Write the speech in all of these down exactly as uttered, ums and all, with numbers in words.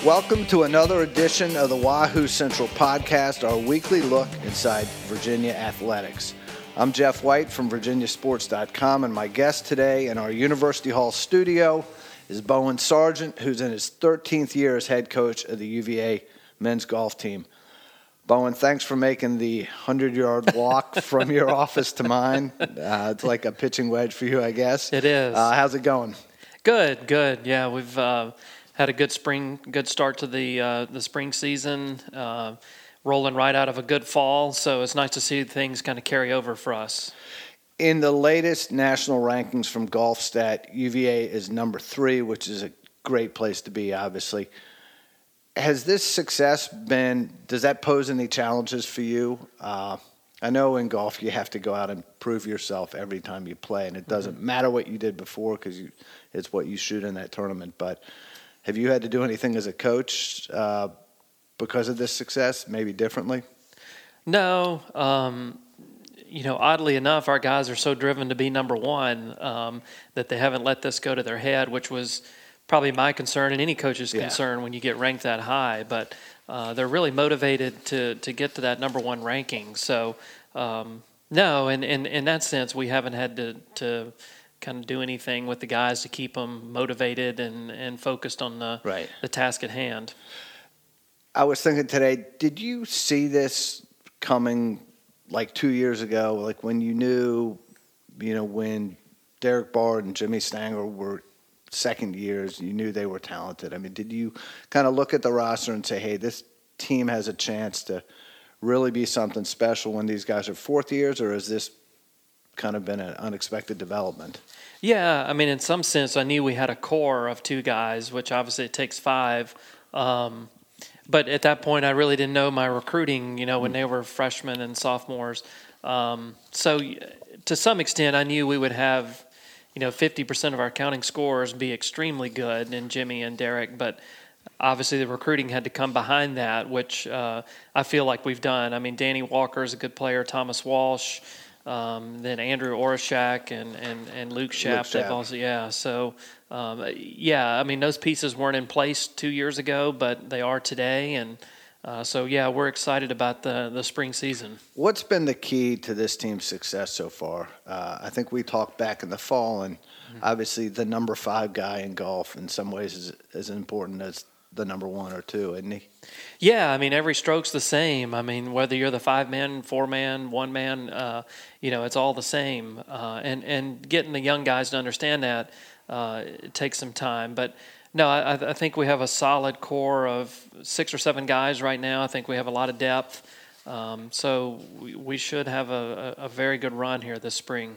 Welcome to another edition of the Wahoo Central Podcast, our weekly look inside Virginia athletics. I'm Jeff White from Virginia Sports dot com, and my guest today in our University Hall studio is Bowen Sargent, who's in his thirteenth year as head coach of the U V A men's golf team. Bowen, thanks for making the hundred-yard walk from your office to mine. Uh, it's like a pitching wedge for you, I guess. It is. Uh, how's it going? Good, good. Yeah, we've uh, had a good spring, good start to the uh, the spring season, uh, rolling right out of a good fall. So it's nice to see things kind of carry over for us. In the latest national rankings from GolfStat, U V A is number three, which is a great place to be, obviously. Has this success been, does that pose any challenges for you? Uh, I know in golf you have to go out and prove yourself every time you play, and it doesn't mm-hmm. matter what you did before because it's what you shoot in that tournament. But have you had to do anything as a coach uh, because of this success, maybe differently? No. Um, you know, oddly enough, our guys are so driven to be number one um, that they haven't let this go to their head, which was probably my concern and any coach's yeah. concern when you get ranked that high. But uh, they're really motivated to to get to that number one ranking. So, um, no, and in, in that sense, we haven't had to, to kind of do anything with the guys to keep them motivated and, and focused on the right. the task at hand. I was thinking today, did you see this coming like two years ago, like when you knew, you know, when Derek Bard and Jimmy Stanger were second years, you knew they were talented? I mean, did you kind of look at the roster and say, hey, this team has a chance to really be something special when these guys are fourth years, or has this kind of been an unexpected development? Yeah, I mean, in some sense, I knew we had a core of two guys, which obviously it takes five. Um, but at that point, I really didn't know my recruiting, you know, when they were freshmen and sophomores. Um, so to some extent, I knew we would have, you know, fifty percent of our counting scores be extremely good in Jimmy and Derek, but obviously the recruiting had to come behind that, which uh, I feel like we've done. I mean, Danny Walker is a good player, Thomas Walsh, um, then Andrew Orishak and, and, and Luke Schaap. They've also, yeah, so, um, yeah, I mean, those pieces weren't in place two years ago, but they are today, and Uh, so, yeah, we're excited about the, the spring season. What's been the key to this team's success so far? Uh, I think we talked back in the fall, and mm-hmm. obviously the number five guy in golf in some ways is as important as the number one or two, isn't he? Yeah, I mean, every stroke's the same. I mean, whether you're the five-man, four-man, one-man, uh, you know, it's all the same. Uh, and, and getting the young guys to understand that, uh, it takes some time. But No, I, I think we have a solid core of six or seven guys right now. I think we have a lot of depth. Um, so we, we should have a, a, a very good run here this spring.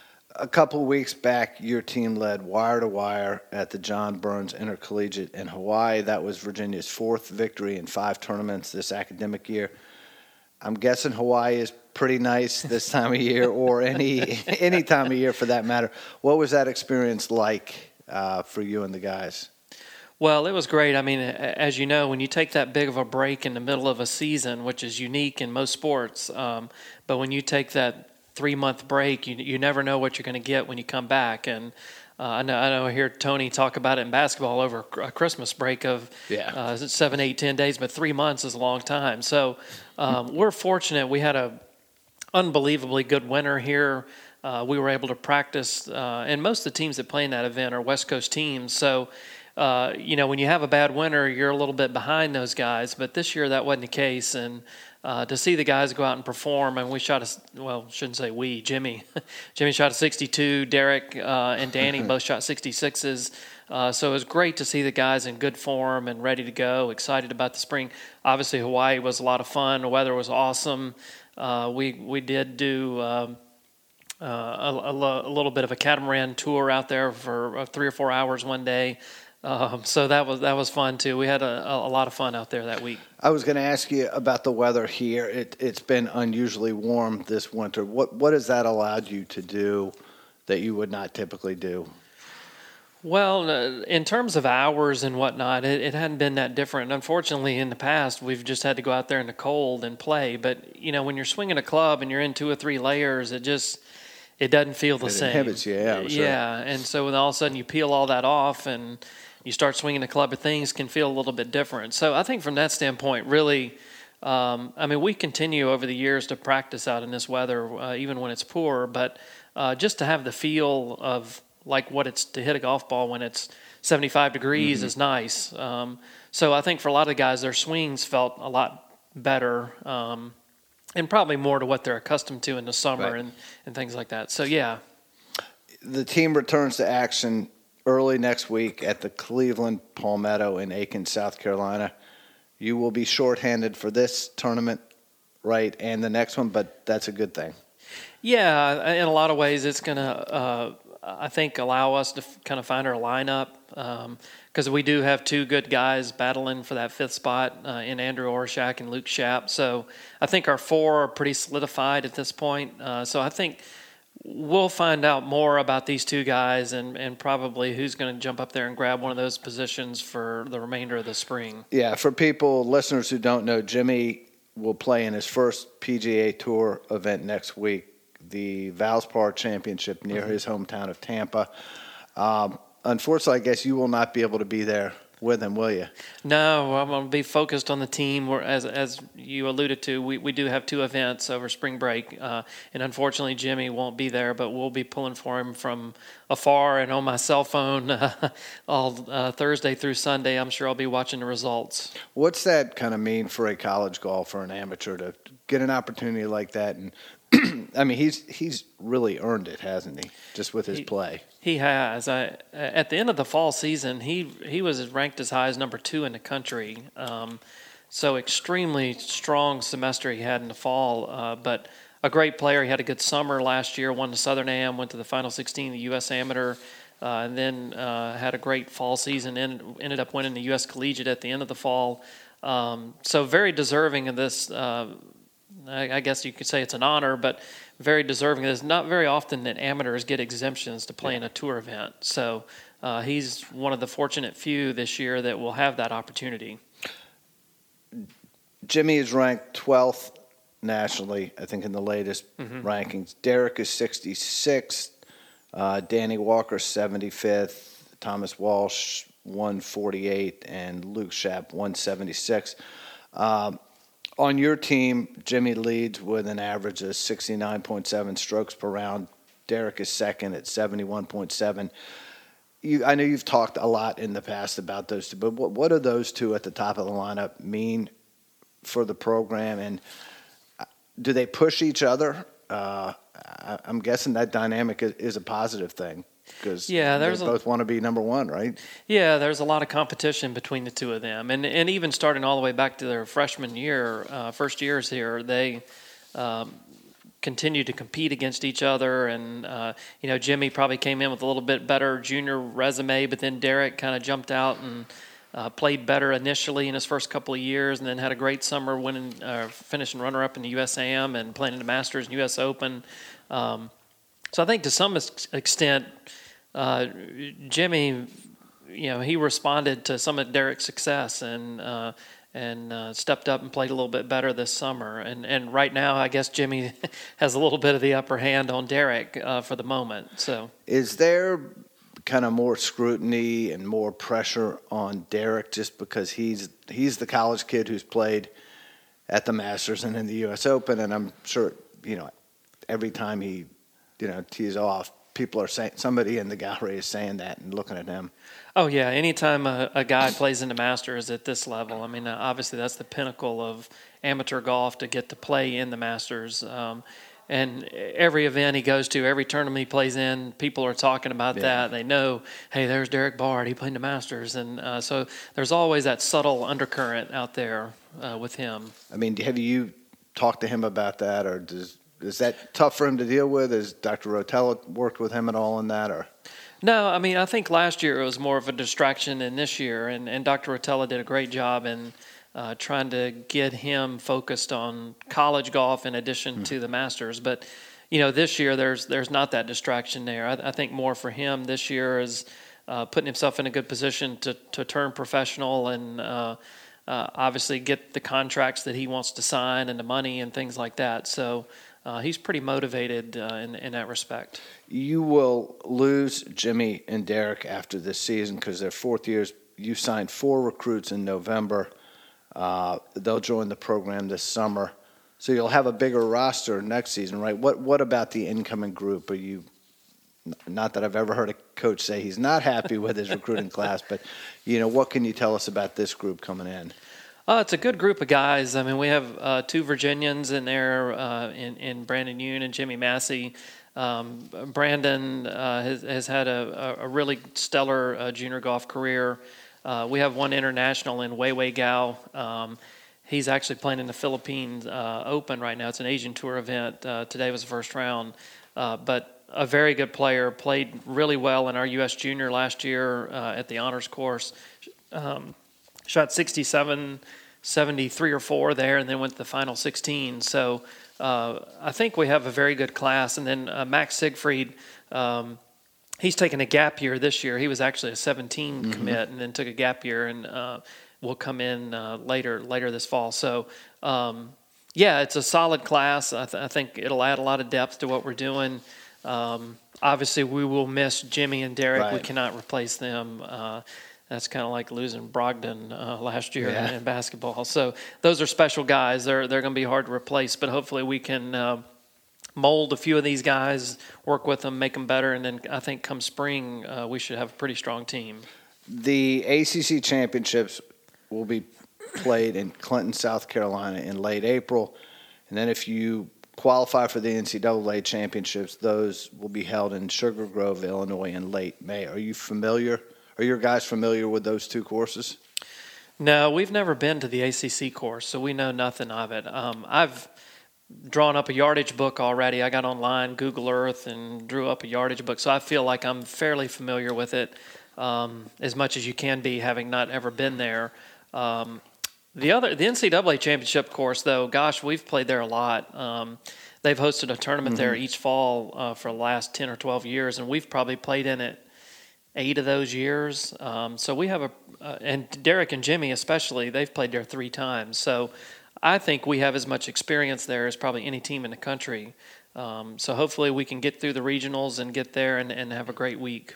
A couple weeks back, your team led wire to wire at the John Burns Intercollegiate in Hawaii. That was Virginia's fourth victory in five tournaments this academic year. I'm guessing Hawaii is pretty nice this time of year, or any any time of year for that matter. What was that experience like uh, for you and the guys? Well, it was great. I mean, as you know, when you take that big of a break in the middle of a season, which is unique in most sports, um, but when you take that three-month break, you you never know what you're going to get when you come back. And uh, I know I know I hear Tony talk about it in basketball over a Christmas break of yeah. uh, seven, eight, ten days, but three months is a long time. So um, we're fortunate. We had a unbelievably good winter here. Uh, we were able to practice, uh, and most of the teams that play in that event are West Coast teams. So Uh, you know, when you have a bad winter, you're a little bit behind those guys. But this year that wasn't the case. And uh, to see the guys go out and perform, and we shot a, well, shouldn't say we, Jimmy. Jimmy shot a sixty-two, Derek uh, and Danny both shot sixty-sixes. Uh, so it was great to see the guys in good form and ready to go, excited about the spring. Obviously, Hawaii was a lot of fun. The weather was awesome. Uh, we, we did do um, uh, a, a, a little bit of a catamaran tour out there for three or four hours one day. Um, so that was that was fun too. We had a, a lot of fun out there that week. I was going to ask you about the weather here. It, it's been unusually warm this winter. What what has that allowed you to do that you would not typically do? Well, uh, in terms of hours and whatnot, it, it hadn't been that different. Unfortunately, in the past, we've just had to go out there in the cold and play. But you know, when you're swinging a club and you're in two or three layers, it just it doesn't feel the it same. Inhibits you, yeah. Yeah, sure. And so when all of a sudden you peel all that off and you start swinging the club, things can feel a little bit different. So I think from that standpoint, really, um, I mean, we continue over the years to practice out in this weather, uh, even when it's poor, but uh, just to have the feel of like what it's to hit a golf ball when it's seventy-five degrees mm-hmm. is nice. Um, so I think for a lot of guys, their swings felt a lot better, um, and probably more to what they're accustomed to in the summer right. and, and things like that. So, yeah. The team returns to action early next week at the Cleveland Palmetto in Aiken, South Carolina. You will be shorthanded for this tournament, right, and the next one, but that's a good thing. Yeah, in a lot of ways it's going to, uh, I think, allow us to f- kind of find our lineup because um, we do have two good guys battling for that fifth spot uh, in Andrew Orshak and Luke Schapp. So I think our four are pretty solidified at this point. Uh, so I think we'll find out more about these two guys and, and probably who's going to jump up there and grab one of those positions for the remainder of the spring. Yeah, for people, listeners who don't know, Jimmy will play in his first P G A Tour event next week, the Valspar Championship near mm-hmm. his hometown of Tampa. Um, unfortunately, I guess you will not be able to be there with him, will you? No, I'm going to be focused on the team. We're, as as you alluded to, we, we do have two events over spring break, uh, and unfortunately Jimmy won't be there, but we'll be pulling for him from afar and on my cell phone uh, all uh, Thursday through Sunday. I'm sure I'll be watching the results. What's that kind of mean for a college golfer, an amateur, to get an opportunity like that? And I mean, he's he's really earned it, hasn't he? Just with his he, play. He has. I, at the end of the fall season, he he was ranked as high as number two in the country. Um, so extremely strong semester he had in the fall. Uh, but a great player. He had a good summer last year. Won the Southern Am. Went to the Final sixteen, the U S Amateur, uh, and then uh, had a great fall season. And ended up winning the U S Collegiate at the end of the fall. Um, so very deserving of this. Uh, I guess you could say it's an honor, but very deserving. It's not very often that amateurs get exemptions to play in a tour event. So uh, he's one of the fortunate few this year that will have that opportunity. Jimmy is ranked twelfth nationally, I think, in the latest mm-hmm. rankings. Derek is sixty-sixth. Uh, Danny Walker, seventy-fifth. Thomas Walsh, one forty-eight. And Luke Schapp, one seventy-six. Um, On your team, Jimmy leads with an average of sixty-nine point seven strokes per round. Derek is second at seventy-one point seven. You, I know you've talked a lot in the past about those two, but what, what do those two at the top of the lineup mean for the program? And do they push each other? Uh, I, I'm guessing that dynamic is, is a positive thing. Because yeah, they both a, want to be number one, right? Yeah, there's a lot of competition between the two of them. And and even starting all the way back to their freshman year, uh, first years here, they um, continue to compete against each other. And, uh, you know, Jimmy probably came in with a little bit better junior resume, but then Derek kind of jumped out and uh, played better initially in his first couple of years and then had a great summer winning, uh, finishing runner-up in the U S A M and playing in the Masters and U S Open. Um, so I think to some extent, uh, Jimmy, you know, he responded to some of Derek's success and uh, and uh, stepped up and played a little bit better this summer. And and right now, I guess Jimmy has a little bit of the upper hand on Derek uh, for the moment. So, is there kind of more scrutiny and more pressure on Derek just because he's he's the college kid who's played at the Masters and in the U S Open, and I'm sure, you know, every time he, you know, tees off, people are saying, somebody in the gallery is saying that and looking at him. Oh, yeah. Anytime a, a guy plays in the Masters at this level, I mean, uh, obviously that's the pinnacle of amateur golf, to get to play in the Masters. Um, and every event he goes to, every tournament he plays in, people are talking about yeah. that. They know, hey, there's Derek Bard. He played in the Masters. And uh, so there's always that subtle undercurrent out there uh, with him. I mean, have you talked to him about that, or does is that tough for him to deal with? Has Doctor Rotella worked with him at all in that, or? No, I mean, I think last year it was more of a distraction than this year, and, and Doctor Rotella did a great job in uh, trying to get him focused on college golf in addition mm-hmm. to the Masters. But, you know, this year there's there's not that distraction there. I, I think more for him this year is uh, putting himself in a good position to, to turn professional and uh, uh, obviously get the contracts that he wants to sign and the money and things like that. So, uh, he's pretty motivated uh, in, in that respect. You will lose Jimmy and Derek after this season because they're fourth years. You signed four recruits in November. Uh, they'll join the program this summer. So you'll have a bigger roster next season, right? What What about the incoming group? Are you, not that I've ever heard a coach say he's not happy with his recruiting class, but, you know, what can you tell us about this group coming in? Uh, it's a good group of guys. I mean, we have uh, two Virginians in there, uh, in, in Brandon Yoon and Jimmy Massey. Um, Brandon uh, has, has had a, a really stellar uh, junior golf career. Uh, we have one international in Wei Wei Gao. Um, he's actually playing in the Philippines uh, Open right now. It's an Asian Tour event. Uh, today was the first round. Uh, but a very good player, played really well in our U S Junior last year uh, at the honors course. Um, Shot sixty-seven, seventy-three or four there, and then went to the final sixteen. So uh, I think we have a very good class. And then uh, Max Siegfried, um, he's taken a gap year this year. He was actually a seventeen mm-hmm. commit, and then took a gap year, and uh, will come in uh, later later this fall. So um, yeah, it's a solid class. I, th- I think it'll add a lot of depth to what we're doing. Um, obviously, we will miss Jimmy and Derek. Right. We cannot replace them. Uh, That's kind of like losing Brogdon uh, last year yeah. in, in basketball. So those are special guys. They're they're going to be hard to replace, but hopefully we can uh, mold a few of these guys, work with them, make them better, and then I think come spring uh, we should have a pretty strong team. The A C C championships will be played in Clinton, South Carolina in late April, and then if you qualify for the N C double A championships, those will be held in Sugar Grove, Illinois in late May. Are you familiar? Are your guys familiar with those two courses? No, we've never been to the A C C course, so we know nothing of it. Um, I've drawn up a yardage book already. I got online, Google Earth, and drew up a yardage book, so I feel like I'm fairly familiar with it, um, as much as you can be, having not ever been there. Um, the other, the N C double A championship course, though, gosh, we've played there a lot. Um, they've hosted a tournament mm-hmm. there each fall uh, for the last ten or twelve years, and we've probably played in it eight of those years. Um, so we have a, uh, and Derek and Jimmy especially, they've played there three times. So I think we have as much experience there as probably any team in the country. Um, so hopefully we can get through the regionals and get there and, and have a great week.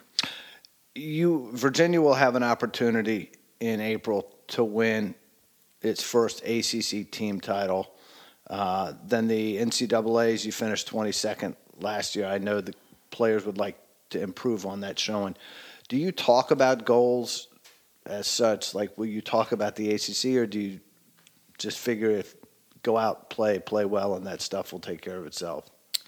You, Virginia will have an opportunity in April to win its first A C C team title. Uh, then the N C double A's, you finished twenty-second last year. I know the players would like to improve on that showing. Do you talk about goals as such? Like, will you talk about the A C C, or do you just figure if go out, play, play well, and that stuff will take care of itself?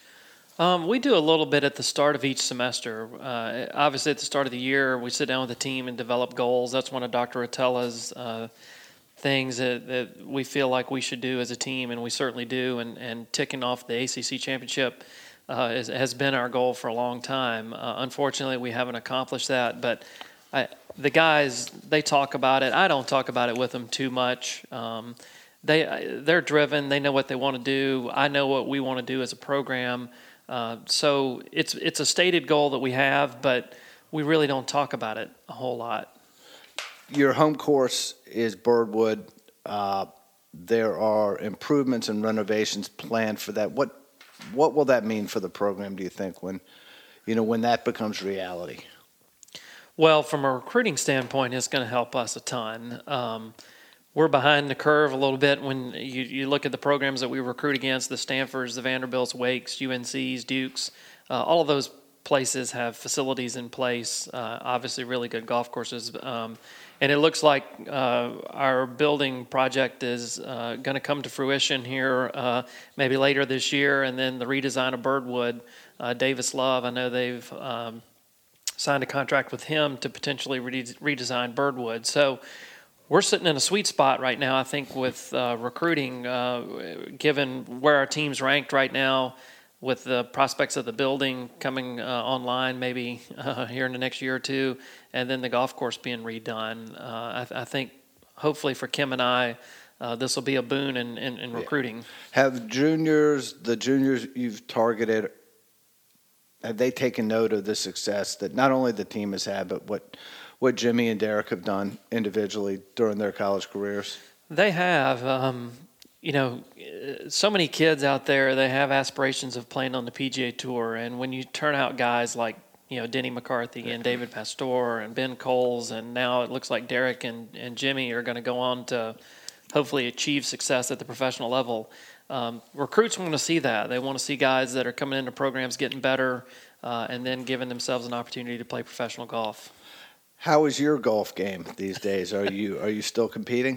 Um, we do a little bit at the start of each semester. Uh, obviously, at the start of the year, we sit down with the team and develop goals. That's one of Doctor Rotela's uh, things that, that we feel like we should do as a team, and we certainly do. And, and ticking off the A C C championship Uh, is, has been our goal for a long time. Uh, unfortunately, we haven't accomplished that, but I, the guys, they talk about it. I don't talk about it with them too much. Um, they, they're driven. They know what they want to do. I know what we want to do as a program. Uh, so it's it's a stated goal that we have, but we really don't talk about it a whole lot. Your home course is Birdwood. Uh, there are improvements and renovations planned for that. What What will that mean for the program, do you think, when, you know, when that becomes reality? Well, from a recruiting standpoint, it's going to help us a ton. Um, we're behind the curve a little bit when you, you look at the programs that we recruit against, the Stanfords, the Vanderbilts, Wakes, U N Cs, Dukes. Uh, all of those places have facilities in place, uh, obviously really good golf courses. Um, and it looks like uh, our building project is uh, going to come to fruition here uh, maybe later this year. And then the redesign of Birdwood, uh, Davis Love, I know they've um, signed a contract with him to potentially re- redesign Birdwood. So we're sitting in a sweet spot right now, I think, with uh, recruiting, uh, given where our team's ranked right now, with the prospects of the building coming uh, online maybe uh, here in the next year or two, and then the golf course being redone. Uh, I, th- I think hopefully for Kim and I, uh, this will be a boon in, in, in recruiting. Yeah. Have juniors, the juniors you've targeted, have they taken note of the success that not only the team has had, but what what Jimmy and Derek have done individually during their college careers? They have. Um, You know, so many kids out there, they have aspirations of playing on the P G A Tour. And when you turn out guys like, you know, Denny McCarthy and David Pastor and Ben Coles, and now it looks like Derek and, and Jimmy are going to go on to hopefully achieve success at the professional level. Um, recruits want to see that. They want to see guys that are coming into programs getting better uh, and then giving themselves an opportunity to play professional golf. How is your golf game these days? Are you are you still competing?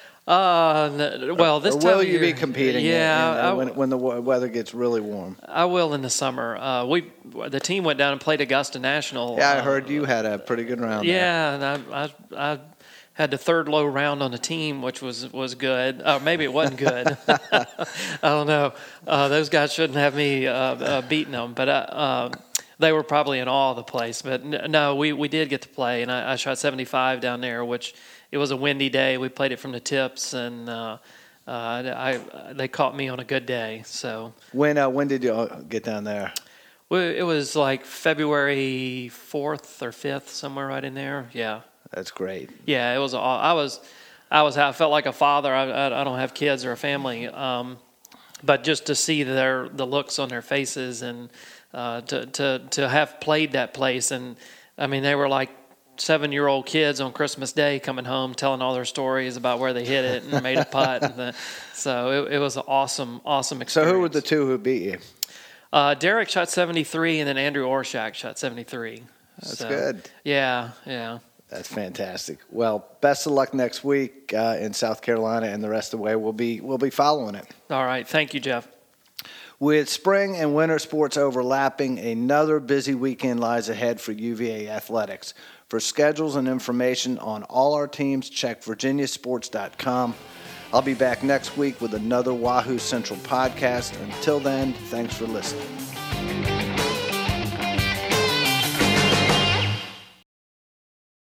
Uh, n- well, this or time will of you year, be competing? Yeah, in, in, I, when when the weather gets really warm. I will in the summer. Uh, we the team went down and played Augusta National. Yeah, I uh, heard you had a pretty good round. Yeah, there. and I, I I had the third low round on the team, which was was good. Uh, maybe it wasn't good. I don't know. Uh, those guys shouldn't have me uh, uh, beating them, but uh, uh, they were probably in awe of the place. But n- no, we, we did get to play, and I, I shot seventy-five down there, which it was a windy day. We played it from the tips, and uh, uh, I, I they caught me on a good day. So when uh, when did you get down there? well, it was like February fourth or fifth, somewhere right in there. Yeah. That's great. Yeah, it was. I was, I was. I felt like a father. I, I, I don't have kids or a family, um, but just to see their the looks on their faces and uh, to to to have played that place, and I mean they were like seven year old kids on Christmas Day coming home telling all their stories about where they hit it and made a putt. And the, so it, it was an awesome, awesome experience. So who were the two who beat you? Uh, Derek shot seventy-three, and then Andrew Orshak shot seventy-three. That's so, good. Yeah, yeah. That's fantastic. Well, best of luck next week uh, in South Carolina and the rest of the way. We'll be we'll be following it. All right. Thank you, Jeff. With spring and winter sports overlapping, another busy weekend lies ahead for U V A athletics. For schedules and information on all our teams, check virginia sports dot com. I'll be back next week with another Wahoo Central podcast. Until then, thanks for listening.